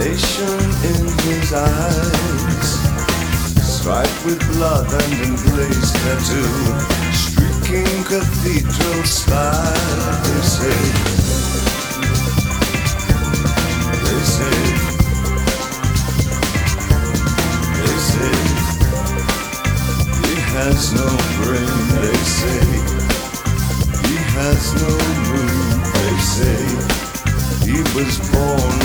elation in his eyes, striped with blood and emblazed tattoo, streaking cathedral style. They say, they say, they say, he has no brain. They say, he has no moon. They say, he was born